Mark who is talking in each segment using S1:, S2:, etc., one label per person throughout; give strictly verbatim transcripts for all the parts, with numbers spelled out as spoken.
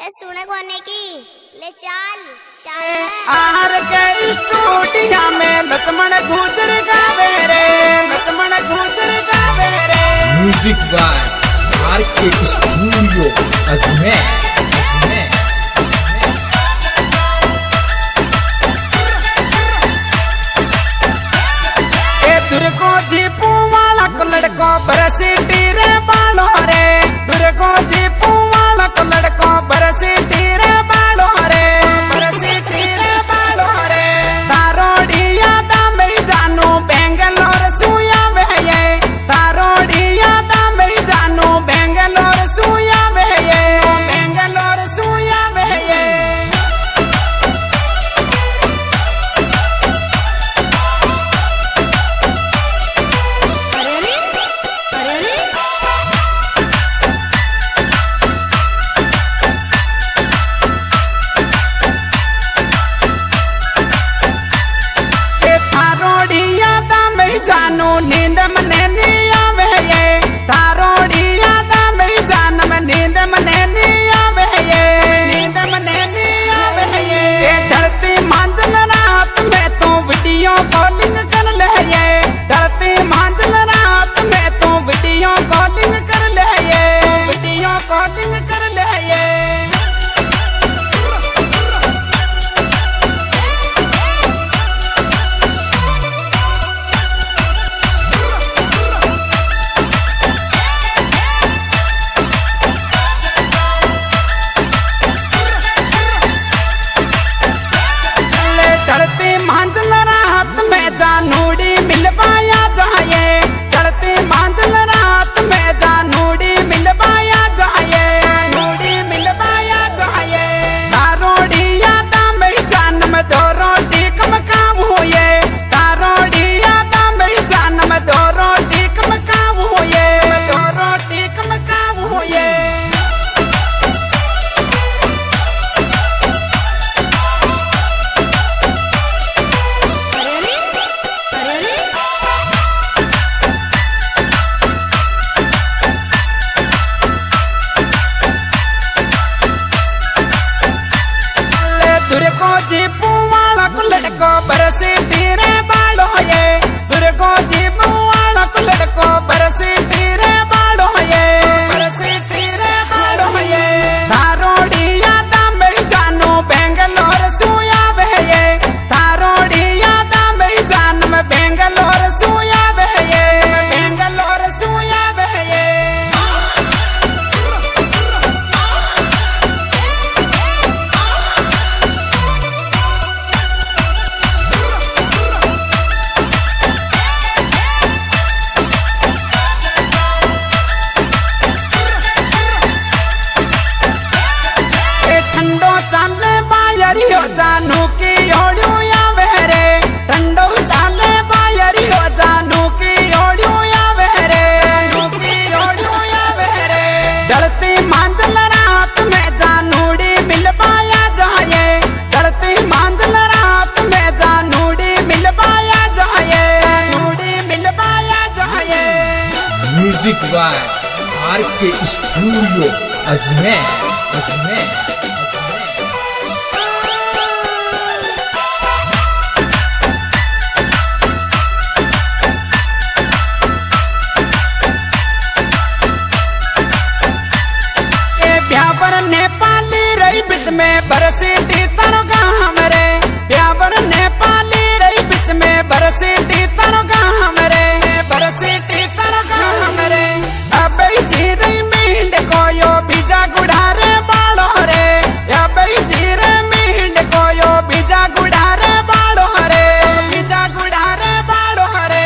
S1: ए सुने कोने की ले चाल चाल
S2: आहार के स्टूडियो में लक्ष्मण गुजर गावे रे लक्ष्मण गुजर गावे रे।
S3: Music by R K studio Ajmer Ajmer.
S2: ए दुर्गो जीपू वाला को लड़को बरसीटी रे बालो रे दुर्गो जीपू वाला को लड़को बरसीटी रे बालो रे बरसीटी रे बालो रे। तारोड़िया दा मेरी जानू बेंगलोर सुया वे ये तारोड़िया दा मेरी जानू बेंगलोर सुया वे ये बेंगलोर सुया वे ये। जानू नींद मने नहीं आवे ये तारोड़िया दा मेरी जान में नींद मने नहीं आवे ये नींद मने नहीं आवे ये। डरती मांझल रात में तू वीडियो कॉलिंग कर ले ये डरती मांझल रात में तू वीडियो कॉलिंग कर ले ये वीडियो कॉलिंग कर ले ये। चढ़ती मांझल रात में जानूड़ी मिलवाया जाए चढ़ती मांझल रात में जानूड़ी मिलवाया जाए नूड़ी मिलवाया जाए। तारोड़िया दा मेरी जान में दो रोटी कम काम हुए तारोड़िया दा मेरी जान में दो रोटी कम काम हुए दो रोटी कम काम हुए। दुर्गो जीपू वाला को लड़को बरसीटी रे बालो ये दुर्गो जीपू वाला को लड़को बरसीटी रे बालो ये बरसीटी रे बालो ये। तारोड़िया दा मेरी जानू बेंगलोर सुया वे ये तारोड़िया दा मेरी जान में बेंगलोर सुया वे ये बेंगलोर सुया वे ये। ठंडो चाले बायरी हो जानू की ओड़ू या वेरे ठंडो चाले बायरी हो जानू की ओड़ू या वेरे जानू की ओड़ू या वेरे। डरती मांझल रात में जानूड़ी मिल पाया जाए डरती मांझल रात में जानूड़ी मिल पाया जाए जानूड़ी मिल पाया जाए।
S3: Music by R K studio Ajmer Ajmer.
S2: Beawar Nepali रही बीच में बरसीटी तारो गाँव रे ब्यावर नेपाली रही बीच में बरसीटी तारो गाँव रे बरसीटी तारो गाँव रे। अब जी रही मींड को यो बीजा गुड़ा रे बालो रे अब जी रे मींड को यो बीजा गुड़ा रे बालो रे बीजा गुड़ा रे बालो रे।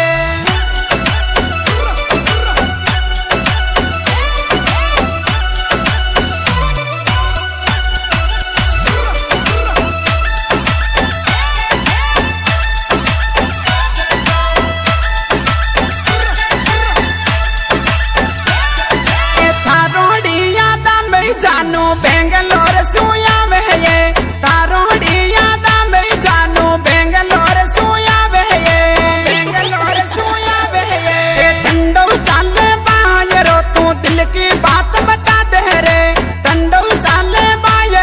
S2: तारोड़िया दा मेरी जानू बेंगलोर सुया वे ये तारोड़िया दा मेरी जानू बेंगलोर सुया वे ये बेंगलोर सुया वे ये। ठंडो चाले बायरो तू दिल की बात बता दे रे ठंडो चाले by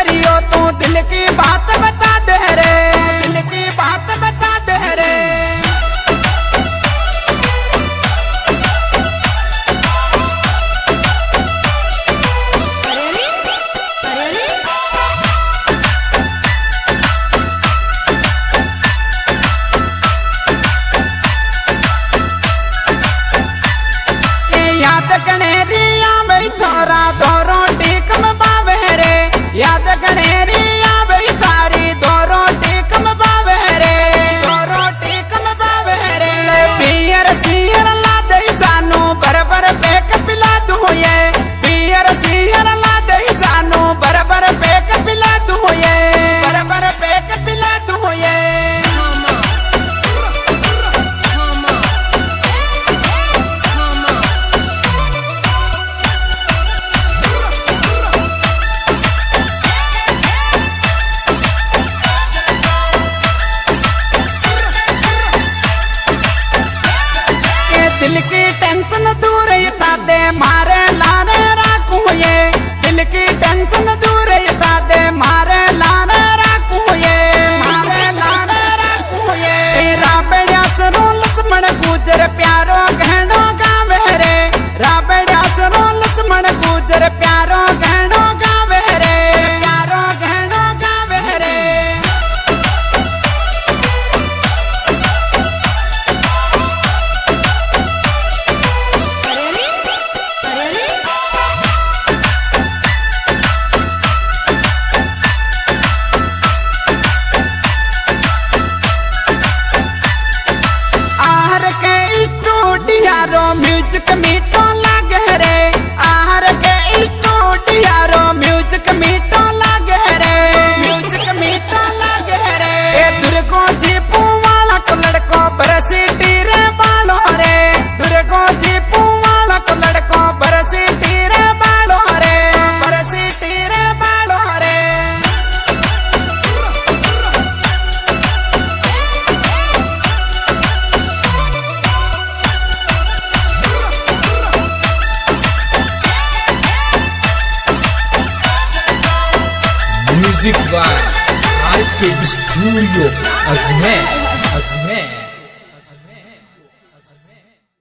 S3: music by R K studio Ajmer.